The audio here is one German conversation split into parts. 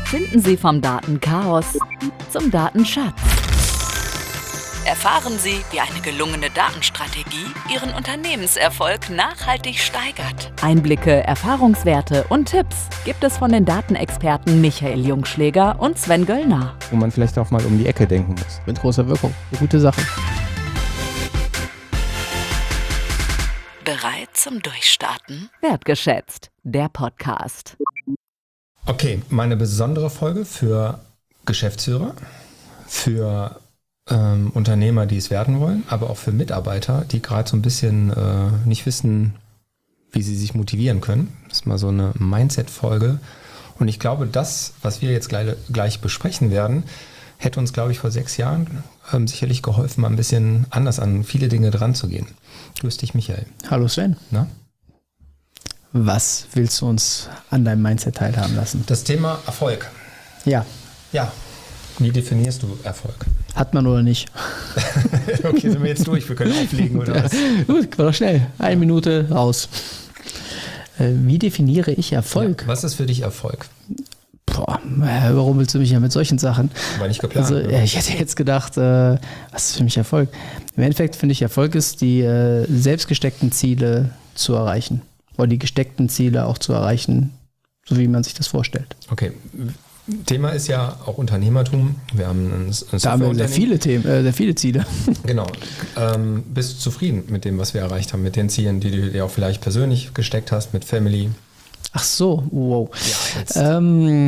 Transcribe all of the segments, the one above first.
Finden Sie vom Datenchaos zum Datenschatz. Erfahren Sie, wie eine gelungene Datenstrategie Ihren Unternehmenserfolg nachhaltig steigert. Einblicke, Erfahrungswerte und Tipps gibt es von den Datenexperten Michael Jungschläger und Sven Göllner. Wo man vielleicht auch mal um die Ecke denken muss. Mit großer Wirkung. Eine gute Sache. Bereit zum Durchstarten? Wertgeschätzt, der Podcast. Okay, meine besondere Folge für Geschäftsführer, für Unternehmer, die es werden wollen, aber auch für Mitarbeiter, die gerade so ein bisschen nicht wissen, wie sie sich motivieren können. Das ist mal so eine Mindset-Folge. Und ich glaube, das, was wir jetzt gleich besprechen werden, hätte uns, glaube ich, vor 6 Jahren sicherlich geholfen, mal ein bisschen anders an viele Dinge dran zu gehen. Grüß dich, Michael. Hallo Sven. Na? Was willst du uns an deinem Mindset teilhaben lassen? Das Thema Erfolg. Ja. Ja. Wie definierst du Erfolg? Hat man oder nicht? Okay, sind wir jetzt durch? Wir können auflegen oder was? Gut, war doch schnell. 1 Minute raus. Wie definiere ich Erfolg? Ja, was ist für dich Erfolg? Boah, warum willst du mich ja mit solchen Sachen? War nicht geplant. Also, ich hätte jetzt gedacht, was ist für mich Erfolg? Im Endeffekt finde ich, Erfolg ist, die selbst gesteckten Ziele zu erreichen. Oder die gesteckten Ziele auch zu erreichen, so wie man sich das vorstellt. Okay. Thema ist ja auch Unternehmertum. Wir haben ein Da haben wir sehr viele Themen, sehr viele Ziele. Genau. Bist du zufrieden mit dem, was wir erreicht haben, mit den Zielen, die du dir auch vielleicht persönlich gesteckt hast, mit Family? Ach so, wow. Ja,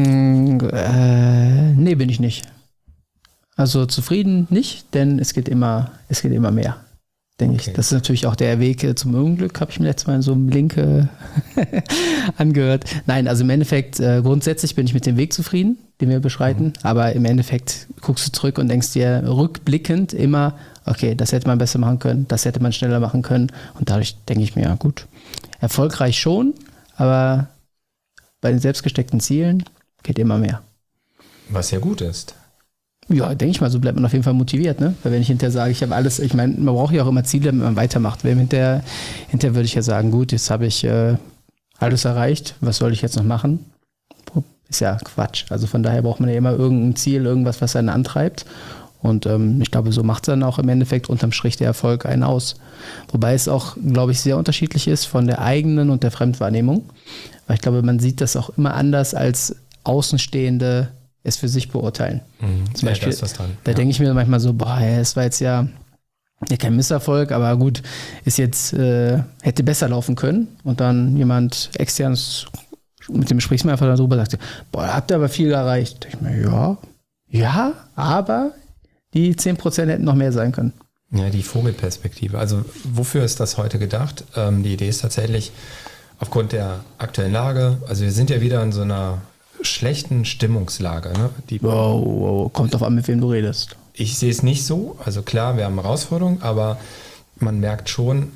nee, bin ich nicht. Also zufrieden nicht, denn es geht immer mehr, denke ich. Das ist natürlich auch der Weg zum Unglück, habe ich mir letztes Mal in so einem Link angehört. Nein, also im Endeffekt, grundsätzlich bin ich mit dem Weg zufrieden, den wir beschreiten, aber im Endeffekt guckst du zurück und denkst dir rückblickend immer, okay, das hätte man besser machen können, das hätte man schneller machen können und dadurch denke ich mir, ja gut, erfolgreich schon, aber bei den selbstgesteckten Zielen geht immer mehr. Was ja gut ist. Ja, denke ich mal, so bleibt man auf jeden Fall motiviert, ne? Weil wenn ich hinterher sage, ich habe alles, ich meine, man braucht ja auch immer Ziele, damit man weitermacht. Hinterher würde ich ja sagen, gut, jetzt habe ich alles erreicht, was soll ich jetzt noch machen? Ist ja Quatsch. Also von daher braucht man ja immer irgendein Ziel, irgendwas, was einen antreibt. Und ich glaube, so macht es dann auch im Endeffekt unterm Strich der Erfolg einen aus. Wobei es auch, glaube ich, sehr unterschiedlich ist von der eigenen und der Fremdwahrnehmung. Weil ich glaube, man sieht das auch immer anders als Außenstehende es für sich beurteilen. Zum Beispiel, da ist was dran. Da denke ich mir manchmal so, boah, es war jetzt ja kein Misserfolg, aber gut, ist jetzt, hätte besser laufen können. Und dann jemand externes, mit dem sprichst du einfach darüber, sagt, boah, da habt ihr aber viel erreicht. Da denke ich mir, ja, aber die 10% hätten noch mehr sein können. Ja, die Vogelperspektive. Also wofür ist das heute gedacht? Die Idee ist tatsächlich aufgrund der aktuellen Lage, also wir sind ja wieder in so einer schlechten Stimmungslage. Ne? Wow, kommt drauf an, mit wem du redest. Ich sehe es nicht so. Also klar, wir haben Herausforderungen, aber man merkt schon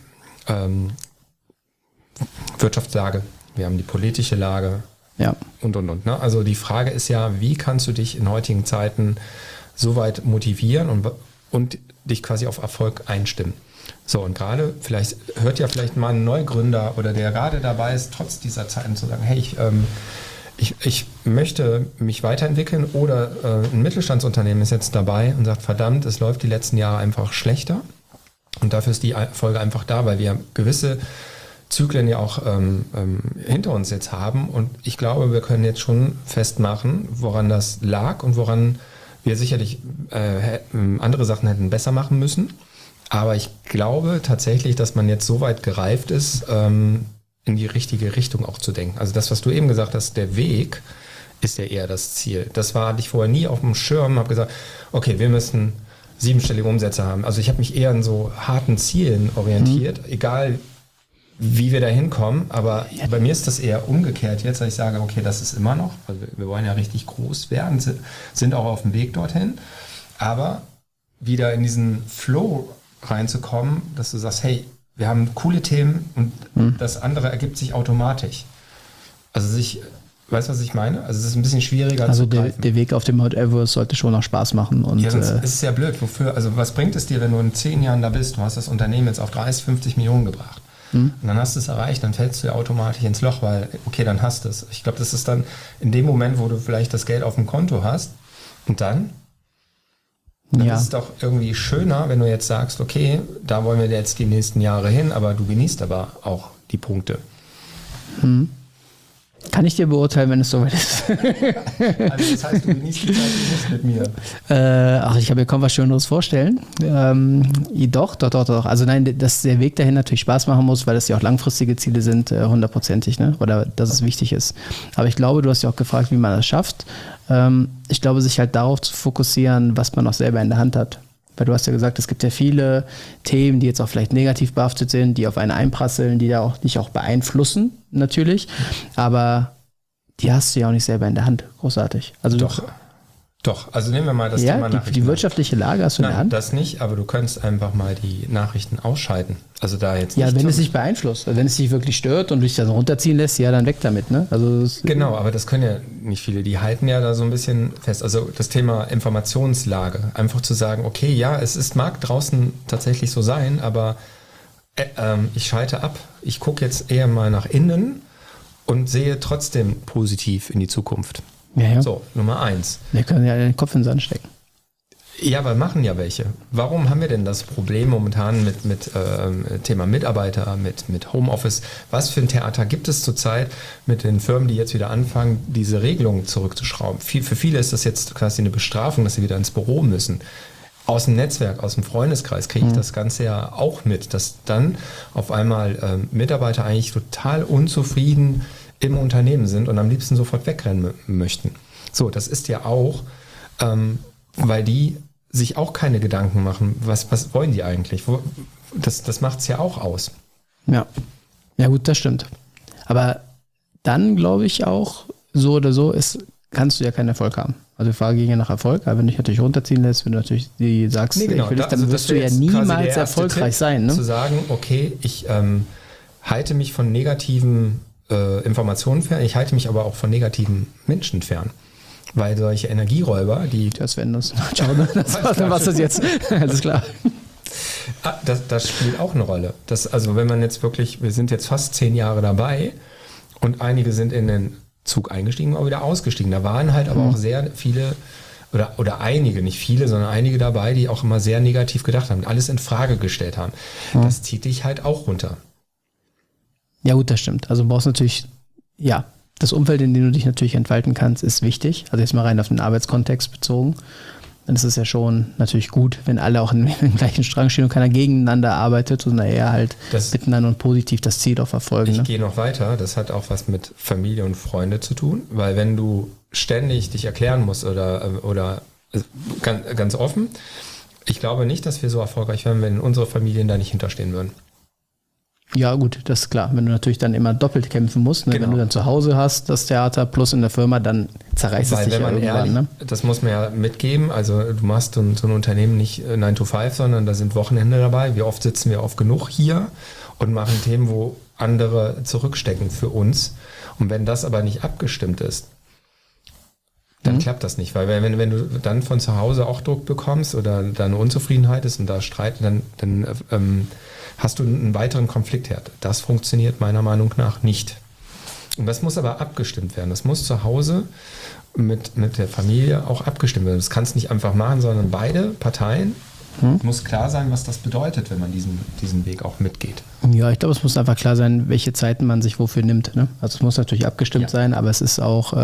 Wirtschaftslage, wir haben die politische Lage und. Ne? Also die Frage ist ja, wie kannst du dich in heutigen Zeiten so weit motivieren und dich quasi auf Erfolg einstimmen? So, und gerade, hört ja mal ein Neugründer oder der gerade dabei ist, trotz dieser Zeiten zu sagen, hey, ich möchte mich weiterentwickeln oder ein Mittelstandsunternehmen ist jetzt dabei und sagt, verdammt, es läuft die letzten Jahre einfach schlechter und dafür ist die Folge einfach da, weil wir gewisse Zyklen ja auch hinter uns jetzt haben und ich glaube, wir können jetzt schon festmachen, woran das lag und woran wir sicherlich andere Sachen hätten besser machen müssen, aber ich glaube tatsächlich, dass man jetzt so weit gereift ist, in die richtige Richtung auch zu denken. Also das, was du eben gesagt hast, der Weg ist ja eher das Ziel. Das hatte ich vorher nie auf dem Schirm, habe gesagt, okay, wir müssen 7-stellige Umsätze haben. Also ich habe mich eher an so harten Zielen orientiert, egal wie wir da hinkommen, aber bei mir ist das eher umgekehrt jetzt, dass ich sage, okay, das ist immer noch, also wir wollen ja richtig groß werden, sind auch auf dem Weg dorthin, aber wieder in diesen Flow reinzukommen, dass du sagst, hey, wir haben coole Themen und das andere ergibt sich automatisch. Also weißt du, was ich meine? Also es ist ein bisschen schwieriger zu greifen. Der Weg auf dem Mount Everest sollte schon noch Spaß machen. Und, ja, sonst ist es ja blöd. Wofür? Also was bringt es dir, wenn du in 10 Jahren da bist? Du hast das Unternehmen jetzt auf 30, 50 Millionen gebracht. Und dann hast du es erreicht, dann fällst du ja automatisch ins Loch, weil, okay, dann hast du es. Ich glaube, das ist dann in dem Moment, wo du vielleicht das Geld auf dem Konto hast und dann ist es doch irgendwie schöner, wenn du jetzt sagst, okay, da wollen wir jetzt die nächsten Jahre hin, aber du genießt aber auch die Punkte. Kann ich dir beurteilen, wenn es soweit ist. Also das heißt, du genießt die Zeit nicht mit mir. Ich habe mir kaum was Schöneres vorstellen. Doch. Also nein, dass der Weg dahin natürlich Spaß machen muss, weil das ja auch langfristige Ziele sind, 100%ig, ne? Oder dass es wichtig ist. Aber ich glaube, du hast ja auch gefragt, wie man das schafft. Ich glaube, sich halt darauf zu fokussieren, was man auch selber in der Hand hat. Weil du hast ja gesagt, es gibt ja viele Themen, die jetzt auch vielleicht negativ behaftet sind, die auf einen einprasseln, die da auch dich auch beeinflussen, natürlich. Aber die hast du ja auch nicht selber in der Hand, großartig. Also Doch, also nehmen wir mal das Thema Nachrichten. Die wirtschaftliche Lage hast du in der Hand? Das nicht, aber du könntest einfach mal die Nachrichten ausschalten. Also da jetzt nicht. Ja, wenn es dich beeinflusst, wenn es dich wirklich stört und dich dann runterziehen lässt, ja, dann weg damit, ne? Also genau, aber das können ja nicht viele, die halten ja da so ein bisschen fest. Also das Thema Informationslage, einfach zu sagen, okay, ja, mag draußen tatsächlich so sein, aber ich schalte ab. Ich gucke jetzt eher mal nach innen und sehe trotzdem positiv in die Zukunft. Ja. So, Nummer 1. Wir können ja den Kopf in den Sand stecken. Ja, aber machen ja welche. Warum haben wir denn das Problem momentan mit Thema Mitarbeiter, mit Homeoffice? Was für ein Theater gibt es zurzeit mit den Firmen, die jetzt wieder anfangen, diese Regelungen zurückzuschrauben? Für viele ist das jetzt quasi eine Bestrafung, dass sie wieder ins Büro müssen. Aus dem Netzwerk, aus dem Freundeskreis kriege ich das Ganze ja auch mit, dass dann auf einmal Mitarbeiter eigentlich total unzufrieden im Unternehmen sind und am liebsten sofort wegrennen möchten. So, das ist ja auch, weil die sich auch keine Gedanken machen, was wollen die eigentlich? Das macht es ja auch aus. Ja, gut, das stimmt. Aber dann glaube ich auch, so oder so kannst du ja keinen Erfolg haben. Also die Frage ging ja nach Erfolg, aber wenn du dich natürlich runterziehen lässt, wenn du natürlich sagst, ich will das, dann wirst du ja niemals erfolgreich sein. Ne? Zu sagen, okay, ich halte mich von negativen Informationen fern, ich halte mich aber auch von negativen Menschen fern. Weil solche Energieräuber, die... Das werden das. Was ist jetzt? Alles klar. Das spielt auch eine Rolle. Also wenn man jetzt wirklich, wir sind jetzt fast 10 Jahre dabei und einige sind in den Zug eingestiegen, aber wieder ausgestiegen. Da waren halt aber auch sehr viele, oder einige, nicht viele, sondern einige dabei, die auch immer sehr negativ gedacht haben, alles in Frage gestellt haben. Das zieht dich halt auch runter. Ja gut, das stimmt. Also du brauchst natürlich, das Umfeld, in dem du dich natürlich entfalten kannst, ist wichtig. Also jetzt mal rein auf den Arbeitskontext bezogen. Dann ist es ja schon natürlich gut, wenn alle auch im gleichen Strang stehen und keiner gegeneinander arbeitet, sondern eher halt miteinander und positiv das Ziel auch verfolgen. Ich gehe noch weiter. Das hat auch was mit Familie und Freunde zu tun, weil wenn du ständig dich erklären musst oder ganz offen, ich glaube nicht, dass wir so erfolgreich wären, wenn unsere Familien da nicht hinterstehen würden. Ja gut, das ist klar. Wenn du natürlich dann immer doppelt kämpfen musst, ne? Genau. Wenn du dann zu Hause hast, das Theater plus in der Firma, dann zerreißt es dich ja irgendwann. Ehrlich, ne? Das muss man ja mitgeben. Also du machst so ein Unternehmen nicht 9 to 5, sondern da sind Wochenende dabei. Wie oft sitzen wir oft genug hier und machen Themen, wo andere zurückstecken für uns. Und wenn das aber nicht abgestimmt ist, dann klappt das nicht. Weil wenn du dann von zu Hause auch Druck bekommst oder da eine Unzufriedenheit ist und da Streit, dann hast du einen weiteren Konfliktherd. Das funktioniert meiner Meinung nach nicht. Und das muss aber abgestimmt werden. Das muss zu Hause mit der Familie auch abgestimmt werden. Das kannst du nicht einfach machen, sondern beide Parteien muss klar sein, was das bedeutet, wenn man diesen Weg auch mitgeht. Ja, ich glaube, es muss einfach klar sein, welche Zeiten man sich wofür nimmt. Ne? Also es muss natürlich abgestimmt sein, aber es ist auch...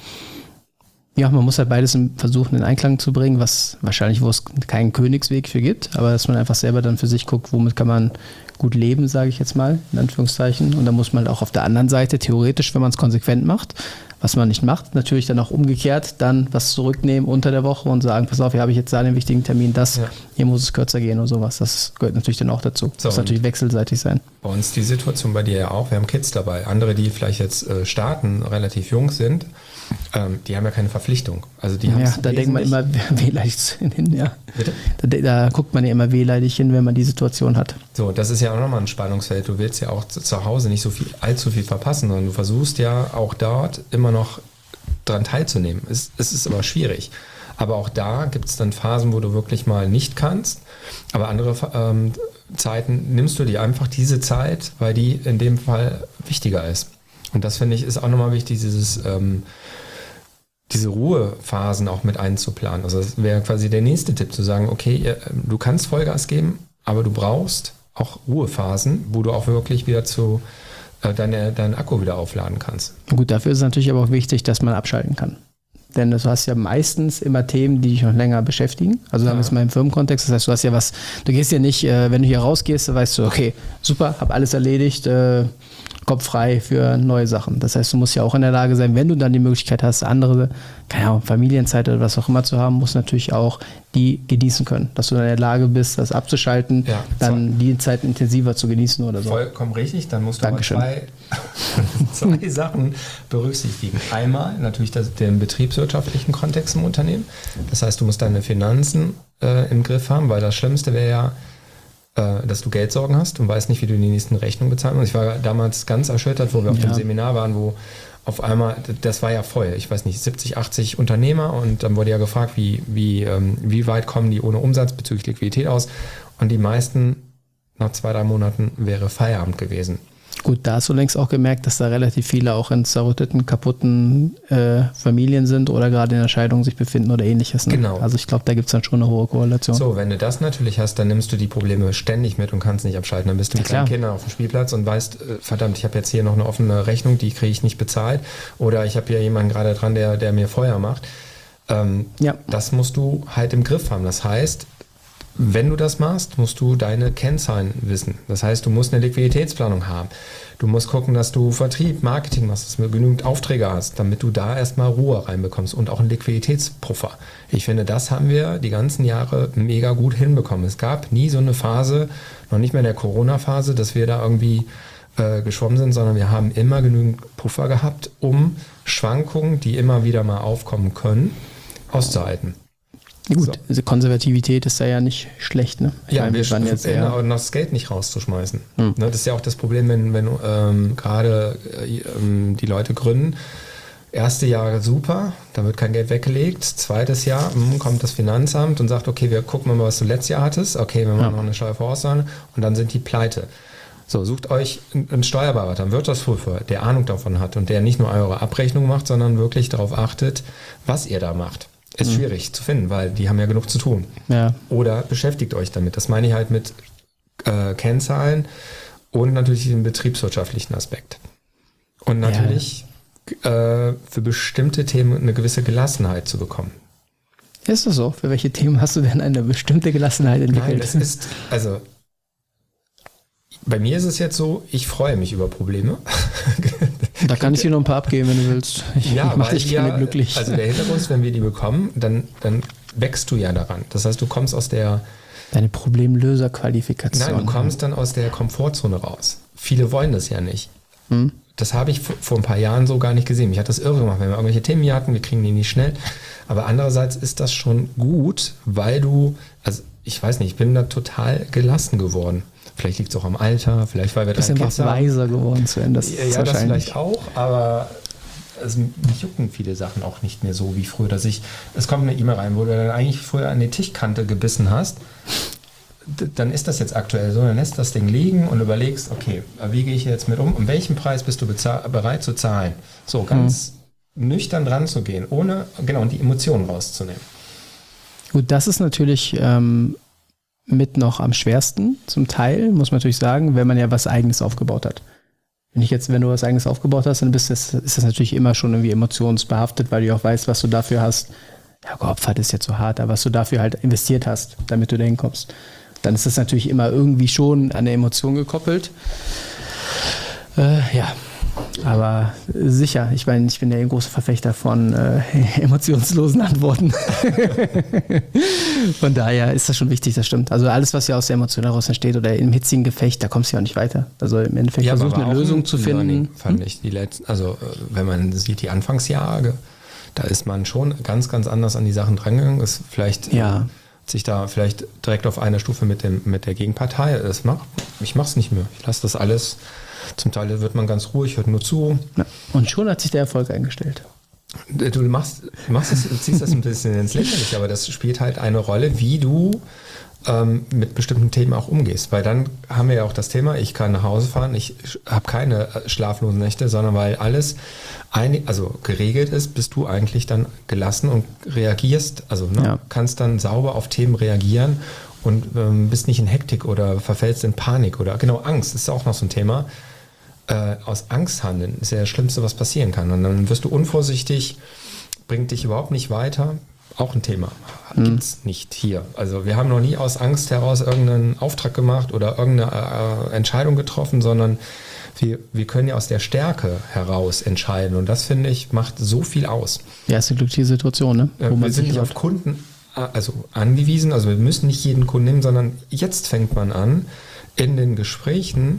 man muss halt beides versuchen in Einklang zu bringen, was wahrscheinlich, wo es keinen Königsweg für gibt, aber dass man einfach selber dann für sich guckt, womit kann man gut leben, sage ich jetzt mal, in Anführungszeichen. Und dann muss man halt auch auf der anderen Seite theoretisch, wenn man es konsequent macht, was man nicht macht, natürlich dann auch umgekehrt dann was zurücknehmen unter der Woche und sagen, pass auf, hier habe ich jetzt da den wichtigen Termin, hier muss es kürzer gehen oder sowas. Das gehört natürlich dann auch dazu. Das muss natürlich wechselseitig sein. Bei uns die Situation bei dir ja auch, wir haben Kids dabei. Andere, die vielleicht jetzt starten, relativ jung sind, die haben ja keine Verpflichtung. Also die da denkt man immer wehleidig hin, ja. Bitte? Da guckt man ja immer wehleidig hin, wenn man die Situation hat. So, das ist ja auch nochmal ein Spannungsfeld. Du willst ja auch zu Hause nicht allzu viel verpassen, sondern du versuchst ja auch dort immer noch dran teilzunehmen. Es ist aber schwierig. Aber auch da gibt es dann Phasen, wo du wirklich mal nicht kannst. Aber andere Zeiten nimmst du dir einfach diese Zeit, weil die in dem Fall wichtiger ist. Und das finde ich ist auch nochmal wichtig, diese Ruhephasen auch mit einzuplanen. Also das wäre quasi der nächste Tipp, zu sagen, okay, du kannst Vollgas geben, aber du brauchst auch Ruhephasen, wo du auch wirklich wieder deinen Akku wieder aufladen kannst. Gut, dafür ist es natürlich aber auch wichtig, dass man abschalten kann. Denn du hast ja meistens immer Themen, die dich noch länger beschäftigen. Also sagen wir es mal im Firmenkontext. Das heißt, du hast ja du gehst ja nicht, wenn du hier rausgehst, weißt du, okay, super, hab alles erledigt, Kopf frei für neue Sachen. Das heißt, du musst ja auch in der Lage sein, wenn du dann die Möglichkeit hast, andere, keine Ahnung, Familienzeit oder was auch immer zu haben, musst du natürlich auch die genießen können. Dass du dann in der Lage bist, das abzuschalten, dann die Zeit intensiver zu genießen oder so. Vollkommen richtig, dann musst du aber zwei Sachen berücksichtigen. Einmal natürlich den betriebswirtschaftlichen Kontext im Unternehmen. Das heißt, du musst deine Finanzen im Griff haben, weil das Schlimmste wäre ja, dass du Geldsorgen hast und weißt nicht, wie du die nächsten Rechnungen bezahlen musst. Ich war damals ganz erschüttert, wo wir auf dem Seminar waren, wo auf einmal, das war ja voll, ich weiß nicht, 70, 80 Unternehmer und dann wurde ja gefragt, wie weit kommen die ohne Umsatz bezüglich Liquidität aus und die meisten nach 2-3 Monaten wäre Feierabend gewesen. Gut, da hast du längst auch gemerkt, dass da relativ viele auch in zerrütteten, kaputten Familien sind oder gerade in der Scheidung sich befinden oder ähnliches. Ne? Genau. Also ich glaube, da gibt es dann schon eine hohe Korrelation. So, wenn du das natürlich hast, dann nimmst du die Probleme ständig mit und kannst nicht abschalten. Dann bist du mit deinen Kindern auf dem Spielplatz und weißt, verdammt, ich habe jetzt hier noch eine offene Rechnung, die kriege ich nicht bezahlt. Oder ich habe hier jemanden gerade dran, der mir Feuer macht. Das musst du halt im Griff haben. Das heißt, wenn du das machst, musst du deine Kennzahlen wissen. Das heißt, du musst eine Liquiditätsplanung haben. Du musst gucken, dass du Vertrieb, Marketing machst, dass du genügend Aufträge hast, damit du da erstmal Ruhe reinbekommst und auch einen Liquiditätspuffer. Ich finde, das haben wir die ganzen Jahre mega gut hinbekommen. Es gab nie so eine Phase, noch nicht mehr in der Corona-Phase, dass wir da irgendwie geschwommen sind, sondern wir haben immer genügend Puffer gehabt, um Schwankungen, die immer wieder mal aufkommen können, auszuhalten. Gut, also Konservativität ist da ja nicht schlecht, ne? Wir waren jetzt eher das Geld nicht rauszuschmeißen. Das ist ja auch das Problem, wenn gerade die Leute gründen. Erste Jahr super, da wird kein Geld weggelegt. Zweites Jahr kommt das Finanzamt und sagt, okay, wir gucken mal, was du letztes Jahr hattest. Okay, wir machen noch eine Steuervorauszahlung und dann sind die pleite. So, sucht euch einen Steuerberater, einen Wirtschaftsprüfer, der Ahnung davon hat und der nicht nur eure Abrechnung macht, sondern wirklich darauf achtet, was ihr da macht. Ist schwierig zu finden, weil die haben ja genug zu tun. Ja. Oder beschäftigt euch damit. Das meine ich halt mit Kennzahlen und natürlich den betriebswirtschaftlichen Aspekt. Und natürlich für bestimmte Themen eine gewisse Gelassenheit zu bekommen. Ist das so? Für welche Themen hast du denn eine bestimmte Gelassenheit entwickelt? Nein, das ist, also bei mir ist es jetzt so, ich freue mich über Probleme. Da kann ich dir noch ein paar abgeben, wenn du willst. Ich mache dich gerne glücklich. Also der Hintergrund ist, wenn wir die bekommen, dann wächst du ja daran. Das heißt, du kommst aus der... Deine Problemlöserqualifikation. Nein, du kommst dann aus der Komfortzone raus. Viele wollen das ja nicht. Das habe ich vor ein paar Jahren so gar nicht gesehen. Mich hat das irre gemacht, wenn wir irgendwelche Themen hier hatten, wir kriegen die nicht schnell. Aber andererseits ist das schon gut, weil du... Also ich weiß nicht, ich bin da total gelassen geworden. Vielleicht liegt es auch am Alter, vielleicht weil wir das einfach weiser geworden zu Ende. Das vielleicht auch, aber mich jucken viele Sachen auch nicht mehr so wie früher, es kommt eine E-Mail rein, wo du dann eigentlich früher an die Tischkante gebissen hast, dann ist das jetzt aktuell so, dann lässt das Ding liegen und überlegst, okay, wie gehe ich jetzt mit um welchen Preis bist du bereit zu zahlen? So, ganz nüchtern dran zu gehen, ohne die Emotionen rauszunehmen. Gut, das ist natürlich mit noch am schwersten zum Teil, muss man natürlich sagen, wenn man ja was Eigenes aufgebaut hat. Wenn du was Eigenes aufgebaut hast, dann ist das natürlich immer schon irgendwie emotionsbehaftet, weil du auch weißt, was du dafür hast. Ja, geopfert ist jetzt so hart, aber was du dafür halt investiert hast, damit du da hinkommst. Dann ist das natürlich immer irgendwie schon an eine Emotion gekoppelt. Aber sicher, ich meine, ich bin ja ein großer Verfechter von emotionslosen Antworten. Von daher ist das schon wichtig, das stimmt. Also alles, was ja aus der Emotion heraus entsteht oder im hitzigen Gefecht, da kommst du ja auch nicht weiter. Also im Endeffekt versucht eine Lösung zu finden. Fand ich wenn man sieht die Anfangsjahre, da ist man schon ganz, ganz anders an die Sachen drangegangen. Ist vielleicht sich da vielleicht direkt auf einer Stufe mit der Gegenpartei. Ich mache es nicht mehr. Ich lasse das alles. Zum Teil wird man ganz ruhig, hört nur zu. Ja. Und schon hat sich der Erfolg eingestellt. Du ziehst das ein bisschen ins Lächerliche, aber das spielt halt eine Rolle, wie du mit bestimmten Themen auch umgehst. Weil dann haben wir ja auch das Thema, ich kann nach Hause fahren, ich habe keine schlaflosen Nächte, sondern weil alles geregelt ist, bist du eigentlich dann gelassen und reagierst, kannst dann sauber auf Themen reagieren und bist nicht in Hektik oder verfällst in Panik oder genau Angst ist auch noch so ein Thema. Aus Angst handeln ist ja das Schlimmste, was passieren kann. Und dann wirst du unvorsichtig, bringt dich überhaupt nicht weiter. Auch ein Thema. Gibt's nicht hier. Also wir haben noch nie aus Angst heraus irgendeinen Auftrag gemacht oder irgendeine Entscheidung getroffen, sondern wir können ja aus der Stärke heraus entscheiden. Und das, finde ich, macht so viel aus. Ja, ist eine glückliche Situation, ne? Wir sind nicht auf Kunden angewiesen. Also wir müssen nicht jeden Kunden nehmen, sondern jetzt fängt man an, in den Gesprächen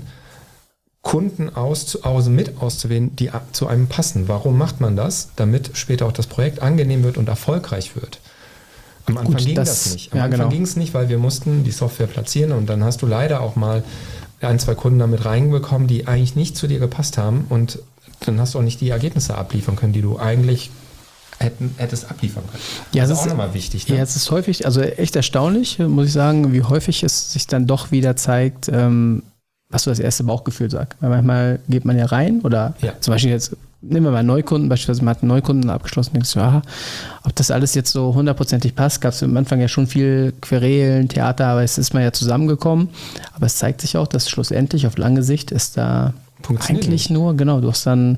Kunden auszuwählen, die zu einem passen. Warum macht man das? Damit später auch das Projekt angenehm wird und erfolgreich wird. Am Anfang ging das nicht. Am Anfang ging es nicht, weil wir mussten die Software platzieren und dann hast du leider auch mal 1-2 Kunden damit reinbekommen, die eigentlich nicht zu dir gepasst haben und dann hast du auch nicht die Ergebnisse abliefern können, die du eigentlich hättest abliefern können. Ja, das ist auch nochmal wichtig. Ne? Ja, es ist häufig, also echt erstaunlich, muss ich sagen, wie häufig es sich dann doch wieder zeigt, was so das erste Bauchgefühl sagt. Weil manchmal geht man ja rein oder zum Beispiel jetzt, nehmen wir mal Neukunden, beispielsweise man hat einen Neukunden abgeschlossen, denkst du, ob das alles jetzt so 100%ig passt, gab es am Anfang ja schon viel Querelen, Theater, aber es ist mal ja zusammengekommen. Aber es zeigt sich auch, dass schlussendlich auf lange Sicht ist da eigentlich nur, genau, du hast dann,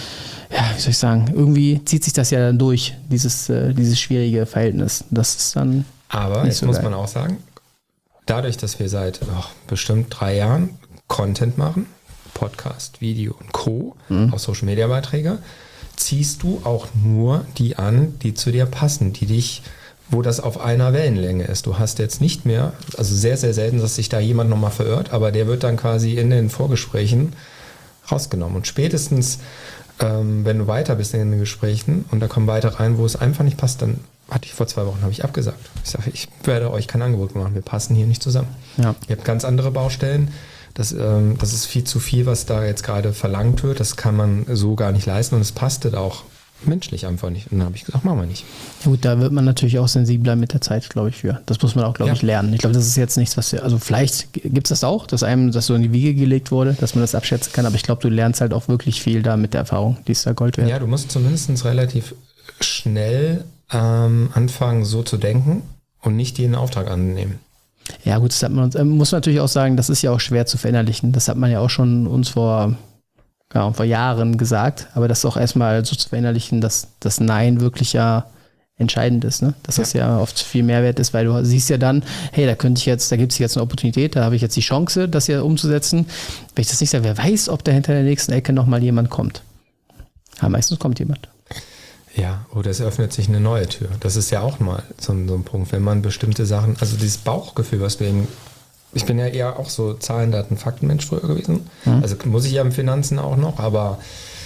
wie soll ich sagen, irgendwie zieht sich das ja dann durch, dieses schwierige Verhältnis. Das ist dann aber jetzt so muss man auch sagen, dadurch, dass wir seit bestimmt 3 Jahren Content machen, Podcast, Video und Co., auch Social-Media-Beiträge, ziehst du auch nur die an, die zu dir passen, wo das auf einer Wellenlänge ist. Du hast jetzt nicht mehr, also sehr, sehr selten, dass sich da jemand nochmal verirrt, aber der wird dann quasi in den Vorgesprächen rausgenommen. Und spätestens, wenn du weiter bist in den Gesprächen und da kommen weiter rein, wo es einfach nicht passt, dann vor 2 Wochen habe ich abgesagt. Ich sage, ich werde euch kein Angebot machen, wir passen hier nicht zusammen. Ja. Ihr habt ganz andere Baustellen. Das ist viel zu viel, was da jetzt gerade verlangt wird. Das kann man so gar nicht leisten und es passte auch menschlich einfach nicht. Und dann habe ich gesagt, machen wir nicht. Gut, da wird man natürlich auch sensibler mit der Zeit, glaube ich, für. Das muss man auch, glaube ich, lernen. Ich glaube, das ist jetzt nichts, also vielleicht gibt es das auch, dass einem das so in die Wiege gelegt wurde, dass man das abschätzen kann, aber ich glaube, du lernst halt auch wirklich viel da mit der Erfahrung, die ist da Gold wert. Ja, du musst zumindest relativ schnell anfangen, so zu denken und nicht jeden Auftrag annehmen. Ja gut, das muss man natürlich auch sagen, das ist ja auch schwer zu verinnerlichen. Das hat man ja auch schon uns vor Jahren gesagt, aber das auch erstmal so zu verinnerlichen, dass das Nein wirklich ja entscheidend ist, ne? Dass das ja oft viel Mehrwert ist, weil du siehst ja dann, hey, da gibt es jetzt eine Opportunität, da habe ich jetzt die Chance, das hier umzusetzen. Wenn ich das nicht sage, wer weiß, ob da hinter der nächsten Ecke nochmal jemand kommt. Ja, meistens kommt jemand. Ja, oder es öffnet sich eine neue Tür. Das ist ja auch mal so ein Punkt, wenn man bestimmte Sachen, also dieses Bauchgefühl, was du eben, ich bin ja eher auch so Zahlen, Daten, Faktenmensch früher gewesen. Also muss ich ja im Finanzen auch noch, aber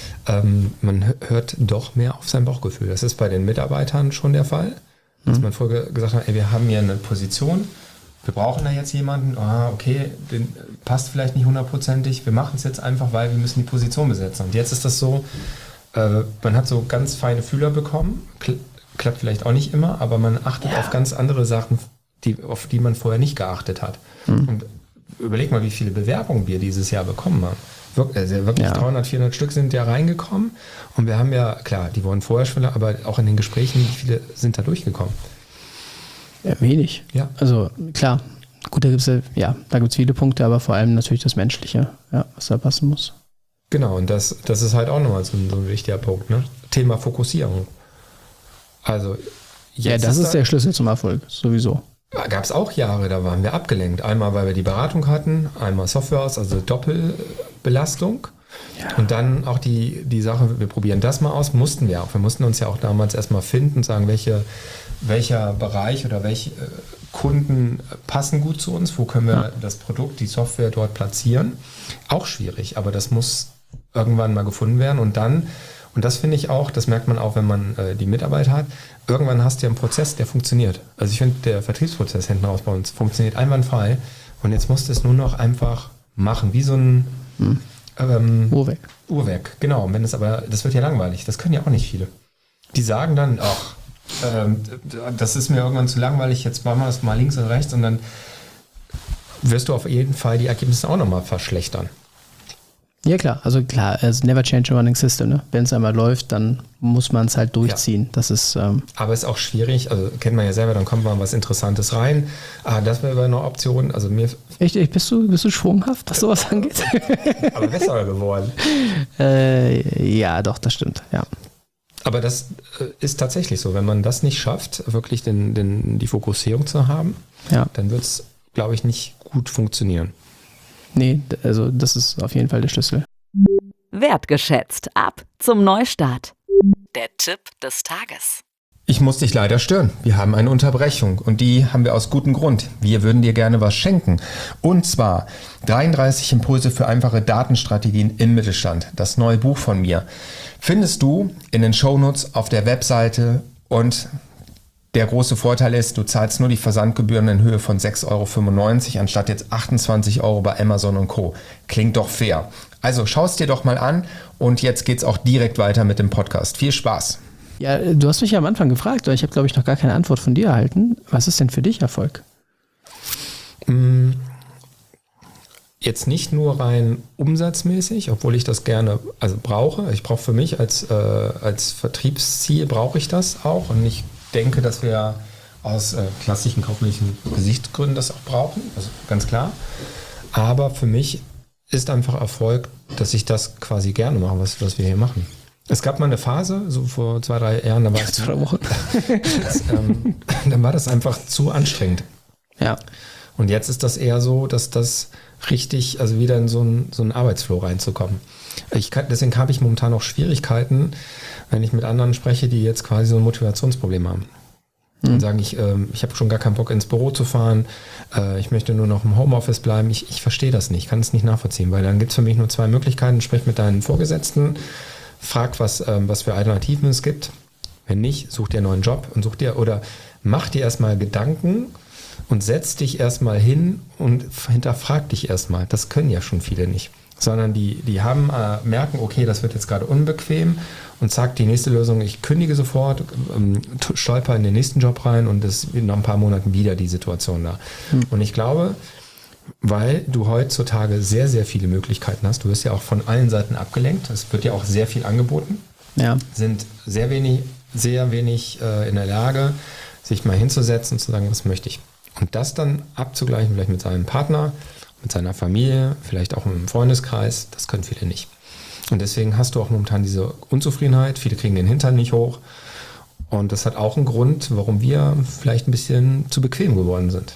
man hört doch mehr auf sein Bauchgefühl. Das ist bei den Mitarbeitern schon der Fall, dass man vorher gesagt hat, ey, wir haben hier eine Position, wir brauchen da jetzt jemanden, okay, den passt vielleicht nicht 100%ig, wir machen es jetzt einfach, weil wir müssen die Position besetzen. Und jetzt ist das so, man hat so ganz feine Fühler bekommen, klappt vielleicht auch nicht immer, aber man achtet auf ganz andere Sachen, auf die man vorher nicht geachtet hat. Und überleg mal, wie viele Bewerbungen wir dieses Jahr bekommen haben. Wirklich 300, 400 Stück sind ja reingekommen und wir haben ja, klar, die wurden vorher schon, aber auch in den Gesprächen, wie viele sind da durchgekommen? Ja, wenig. Ja. Also klar, gut, da gibt es viele Punkte, aber vor allem natürlich das Menschliche, was da passen muss. Genau, und das ist halt auch nochmal so ein wichtiger Punkt, ne? Thema Fokussierung. Also das ist der Schlüssel zum Erfolg, sowieso. Gab es auch Jahre, da waren wir abgelenkt. Einmal, weil wir die Beratung hatten, einmal Software aus, also Doppelbelastung. Ja. Und dann auch die Sache, wir probieren das mal aus, mussten wir auch. Wir mussten uns ja auch damals erstmal finden und sagen, welcher Bereich oder welche Kunden passen gut zu uns, wo können wir das Produkt, die Software dort platzieren. Auch schwierig, aber das muss irgendwann mal gefunden werden und dann, und das finde ich auch, das merkt man auch, wenn man die Mitarbeit hat, irgendwann hast du ja einen Prozess, der funktioniert. Also ich finde, der Vertriebsprozess hinten raus bei uns funktioniert einwandfrei und jetzt musst du es nur noch einfach machen, wie so ein Uhrwerk, genau. Das wird ja langweilig, das können ja auch nicht viele. Die sagen dann, das ist mir irgendwann zu langweilig, jetzt machen wir das mal links und rechts und dann wirst du auf jeden Fall die Ergebnisse auch nochmal verschlechtern. Ja klar, also never change a running system, ne? Wenn es einmal läuft, dann muss man es halt durchziehen. Ja. Das ist, aber ist auch schwierig, also kennt man ja selber, dann kommt mal was Interessantes rein. Das wäre eine Option, also mir... Echt, bist du schwunghaft, was sowas angeht? Aber besser geworden. Ja, doch, das stimmt, ja. Aber das ist tatsächlich so, wenn man das nicht schafft, wirklich die Fokussierung zu haben, dann wird es, glaube ich, nicht gut funktionieren. Nee, also das ist auf jeden Fall der Schlüssel. Wertgeschätzt. Ab zum Neustart. Der Tipp des Tages. Ich muss dich leider stören. Wir haben eine Unterbrechung und die haben wir aus gutem Grund. Wir würden dir gerne was schenken. Und zwar 33 Impulse für einfache Datenstrategien im Mittelstand. Das neue Buch von mir. Findest du in den Shownotes auf der Webseite und der große Vorteil ist, du zahlst nur die Versandgebühren in Höhe von 6,95 € anstatt jetzt 28 € bei Amazon und Co. Klingt doch fair. Also schau es dir doch mal an und jetzt geht's auch direkt weiter mit dem Podcast. Viel Spaß! Ja, du hast mich ja am Anfang gefragt, aber ich habe, glaube ich, noch gar keine Antwort von dir erhalten. Was ist denn für dich Erfolg? Jetzt nicht nur rein umsatzmäßig, obwohl ich das gerne brauche. Ich brauche für mich als Vertriebsziel brauche ich das auch und ich denke, dass wir aus klassischen kaufmännischen Gesichtsgründen das auch brauchen, also ganz klar. Aber für mich ist einfach Erfolg, dass ich das quasi gerne mache, was wir hier machen. Es gab mal eine Phase, so vor 2-3 Jahren, da war es 2 Wochen. Dann war das einfach zu anstrengend. Ja. Und jetzt ist das eher so, dass das richtig, also wieder in so einen Arbeitsflow reinzukommen. Deswegen habe ich momentan auch Schwierigkeiten, wenn ich mit anderen spreche, die jetzt quasi so ein Motivationsproblem haben. Und sagen, ich habe schon gar keinen Bock ins Büro zu fahren, ich möchte nur noch im Homeoffice bleiben. Ich verstehe das nicht, kann es nicht nachvollziehen, weil dann gibt es für mich nur 2 Möglichkeiten. Sprich mit deinen Vorgesetzten, frag, was für Alternativen es gibt. Wenn nicht, such dir einen neuen Job und mach dir erstmal Gedanken und setz dich erstmal hin und hinterfrag dich erstmal. Das können ja schon viele nicht. Sondern die merken, okay, das wird jetzt gerade unbequem und zack, die nächste Lösung, ich kündige sofort, stolper in den nächsten Job rein und es ist nach ein paar Monaten wieder die Situation da. Und ich glaube, weil du heutzutage sehr, sehr viele Möglichkeiten hast, du wirst ja auch von allen Seiten abgelenkt, es wird ja auch sehr viel angeboten, sind sehr wenig in der Lage, sich mal hinzusetzen und zu sagen, was möchte ich. Und das dann abzugleichen, vielleicht mit seinem Partner, mit seiner Familie, vielleicht auch im Freundeskreis, das können viele nicht. Und deswegen hast du auch momentan diese Unzufriedenheit, viele kriegen den Hintern nicht hoch und das hat auch einen Grund, warum wir vielleicht ein bisschen zu bequem geworden sind.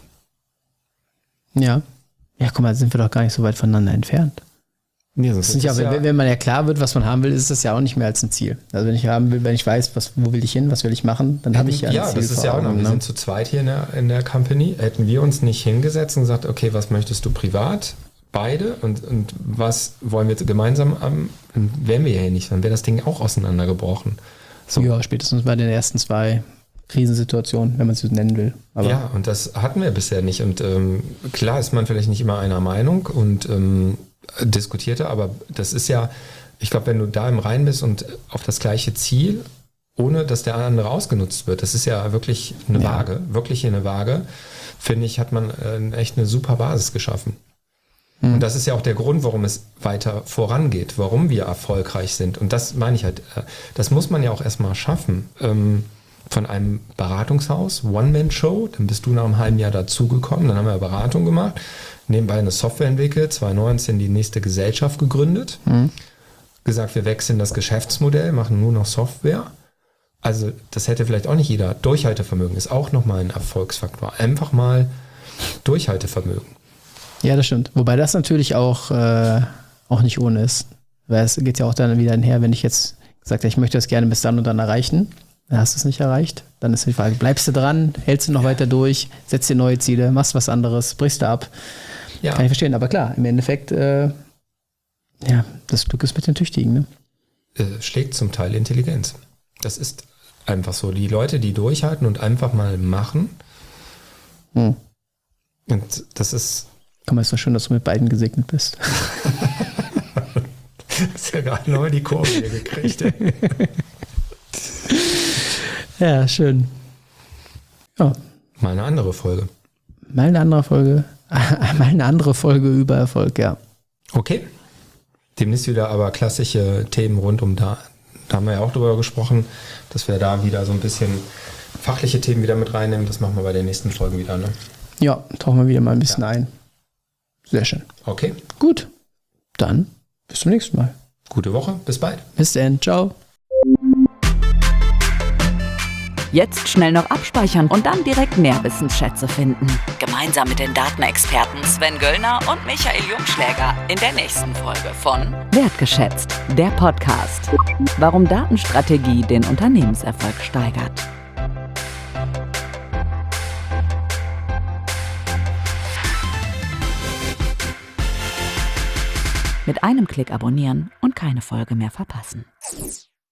Ja, guck mal, sind wir doch gar nicht so weit voneinander entfernt. Nee, wenn man ja klar wird, was man haben will, ist das ja auch nicht mehr als ein Ziel. Also wenn ich weiß, wo will ich hin, was will ich machen, dann habe ich ja ein Ziel. Ja, das ist ja auch noch, wir sind zu zweit hier in der Company. Hätten wir uns nicht hingesetzt und gesagt, okay, was möchtest du privat? Beide und was wollen wir gemeinsam haben, dann wären wir ja hier nicht, dann wäre das Ding auch auseinandergebrochen. So. Ja, spätestens bei den ersten 2 Krisensituationen, wenn man es so nennen will. Aber ja, und das hatten wir bisher nicht. Und klar ist man vielleicht nicht immer einer Meinung und diskutierte, aber das ist ja, ich glaube, wenn du da im Reinen bist und auf das gleiche Ziel, ohne dass der andere ausgenutzt wird, das ist ja wirklich eine Waage, wirklich eine Waage, finde ich, hat man echt eine super Basis geschaffen. Und das ist ja auch der Grund, warum es weiter vorangeht, warum wir erfolgreich sind. Und das meine ich halt, das muss man ja auch erstmal schaffen. Von einem Beratungshaus, One-Man-Show, dann bist du nach einem halben Jahr dazugekommen, dann haben wir Beratung gemacht, nebenbei eine Software entwickelt, 2019 die nächste Gesellschaft gegründet, gesagt, wir wechseln das Geschäftsmodell, machen nur noch Software. Also das hätte vielleicht auch nicht jeder. Durchhaltevermögen ist auch nochmal ein Erfolgsfaktor. Einfach mal Durchhaltevermögen. Ja, das stimmt. Wobei das natürlich auch nicht ohne ist. Weil es geht ja auch dann wieder einher, wenn ich jetzt gesagt habe, ich möchte das gerne bis dann und dann erreichen, dann hast du es nicht erreicht. Dann ist die Frage, bleibst du dran, hältst du noch weiter durch, setzt dir neue Ziele, machst was anderes, brichst du ab. Ja. Kann ich verstehen. Aber klar, im Endeffekt, das Glück ist mit den Tüchtigen. Ne? Schlägt zum Teil Intelligenz. Das ist einfach so. Die Leute, die durchhalten und einfach mal machen. Und das ist... Komm, ist doch schön, dass du mit beiden gesegnet bist. Du hast ja gerade nochmal die Kurve hier gekriegt. Ja, schön. Ja. Mal eine andere Folge. Mal eine andere Folge über Erfolg, ja. Okay. Demnächst wieder aber klassische Themen rund um da haben wir ja auch drüber gesprochen, dass wir da wieder so ein bisschen fachliche Themen wieder mit reinnehmen. Das machen wir bei den nächsten Folgen wieder, ne? Ja, tauchen wir wieder mal ein bisschen ein. Sehr schön. Okay. Gut. Dann bis zum nächsten Mal. Gute Woche. Bis bald. Bis dann. Ciao. Jetzt schnell noch abspeichern und dann direkt Nährwissensschätze finden. Gemeinsam mit den Datenexperten Sven Göllner und Michael Jungschläger in der nächsten Folge von Wertgeschätzt, der Podcast. Warum Datenstrategie den Unternehmenserfolg steigert. Mit einem Klick abonnieren und keine Folge mehr verpassen.